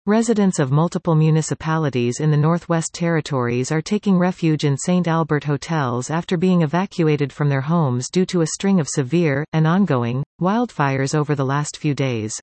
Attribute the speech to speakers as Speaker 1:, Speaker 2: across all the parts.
Speaker 1: Residents of multiple municipalities in the Northwest Territories are taking refuge in St. Albert hotels after being evacuated from their homes due to a string of severe, and ongoing, wildfires over the last few days.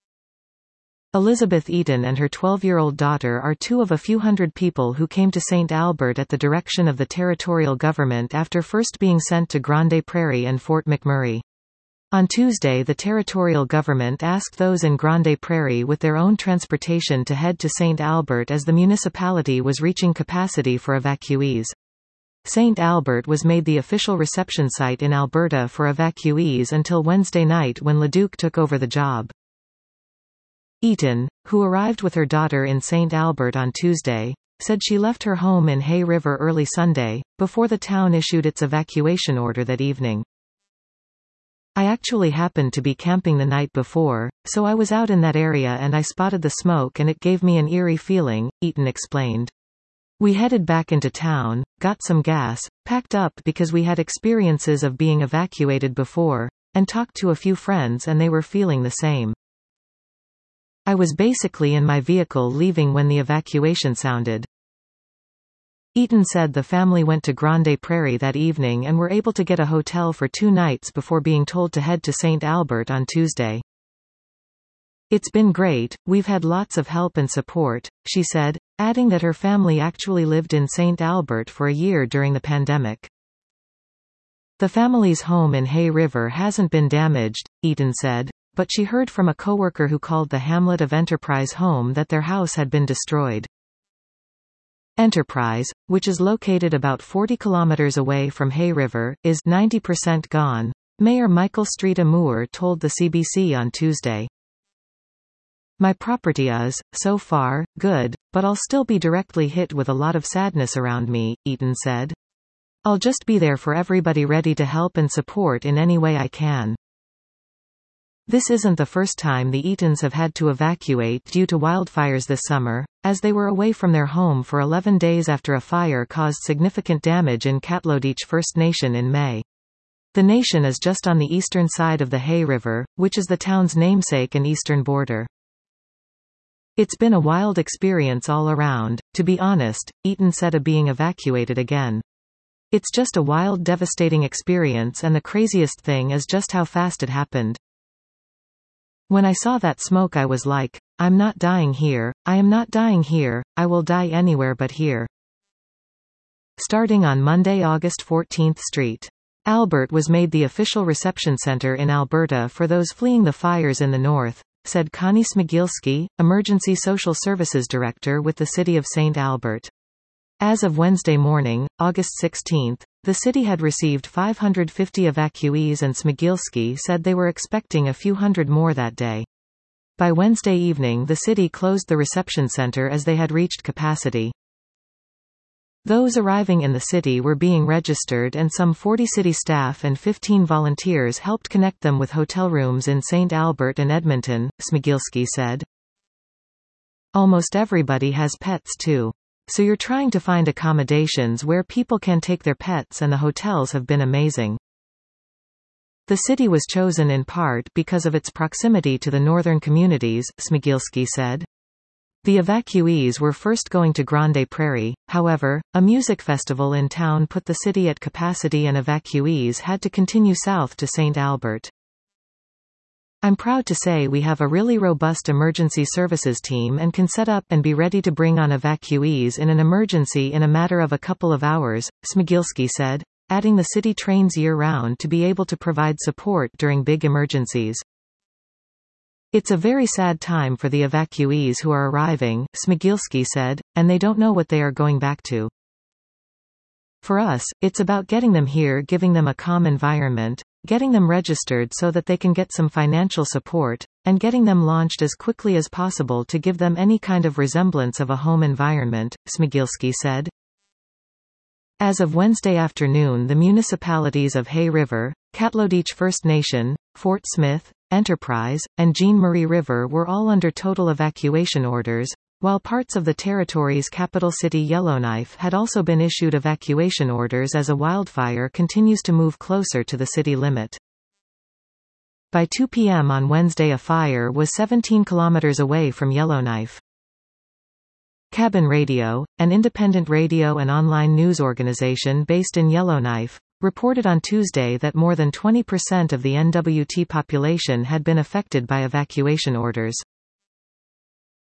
Speaker 1: Elizabeth Eaton and her 12-year-old daughter are two of a few hundred people who came to St. Albert at the direction of the territorial government after first being sent to Grande Prairie and Fort McMurray. On Tuesday, the territorial government asked those in Grande Prairie with their own transportation to head to St. Albert as the municipality was reaching capacity for evacuees. St. Albert was made the official reception site in Alberta for evacuees until Wednesday night when Leduc took over the job. Eaton, who arrived with her daughter in St. Albert on Tuesday, said she left her home in Hay River early Sunday, before the town issued its evacuation order that evening. I actually happened to be camping the night before, so I was out in that area and I spotted the smoke and it gave me an eerie feeling, Eaton explained. We headed back into town, got some gas, packed up because we had experiences of being evacuated before, and talked to a few friends and they were feeling the same. I was basically in my vehicle leaving when the evacuation sounded. Eaton said the family went to Grande Prairie that evening and were able to get a hotel for 2 nights before being told to head to St. Albert on Tuesday. It's been great, we've had lots of help and support, she said, adding that her family actually lived in St. Albert for a year during the pandemic. The family's home in Hay River hasn't been damaged, Eaton said, but she heard from a coworker who called the hamlet of Enterprise home that their house had been destroyed. Enterprise, which is located about 40 kilometers away from Hay River, is 90% gone, Mayor Michael Street Amour told the CBC on Tuesday. My property is, so far, good, but I'll still be directly hit with a lot of sadness around me, Eaton said. I'll just be there for everybody, ready to help and support in any way I can. This isn't the first time the Eatons have had to evacuate due to wildfires this summer, as they were away from their home for 11 days after a fire caused significant damage in Katloditch First Nation in May. The nation is just on the eastern side of the Hay River, which is the town's namesake and eastern border. It's been a wild experience all around, to be honest, Eaton said of being evacuated again. It's just a wild, devastating experience, and the craziest thing is just how fast it happened. When I saw that smoke I was like, I'm not dying here, I am not dying here, I will die anywhere but here. Starting on Monday, August 14th, St. Albert was made the official reception center in Alberta for those fleeing the fires in the north, said Connie Smigielski, Emergency Social Services Director with the City of St. Albert. As of Wednesday morning, August 16, the city had received 550 evacuees and Smigielski said they were expecting a few hundred more that day. By Wednesday evening the city closed the reception center as they had reached capacity. Those arriving in the city were being registered and some 40 city staff and 15 volunteers helped connect them with hotel rooms in St. Albert and Edmonton, Smigielski said. Almost everybody has pets too. So you're trying to find accommodations where people can take their pets, and the hotels have been amazing. The city was chosen in part because of its proximity to the northern communities, Smigielski said. The evacuees were first going to Grande Prairie, however, a music festival in town put the city at capacity and evacuees had to continue south to St. Albert. I'm proud to say we have a really robust emergency services team and can set up and be ready to bring on evacuees in an emergency in a matter of a couple of hours, Smigielski said, adding the city trains year-round to be able to provide support during big emergencies. It's a very sad time for the evacuees who are arriving, Smigielski said, and they don't know what they are going back to. For us, it's about getting them here, giving them a calm environment, getting them registered so that they can get some financial support, and getting them launched as quickly as possible to give them any kind of resemblance of a home environment, Smigielski said. As of Wednesday afternoon, the municipalities of Hay River, Katloditch First Nation, Fort Smith, Enterprise, and Jean Marie River were all under total evacuation orders, while parts of the territory's capital city Yellowknife had also been issued evacuation orders as a wildfire continues to move closer to the city limit. By 2 p.m. on Wednesday, a fire was 17 kilometers away from Yellowknife. Cabin Radio, an independent radio and online news organization based in Yellowknife, reported on Tuesday that more than 20% of the NWT population had been affected by evacuation orders.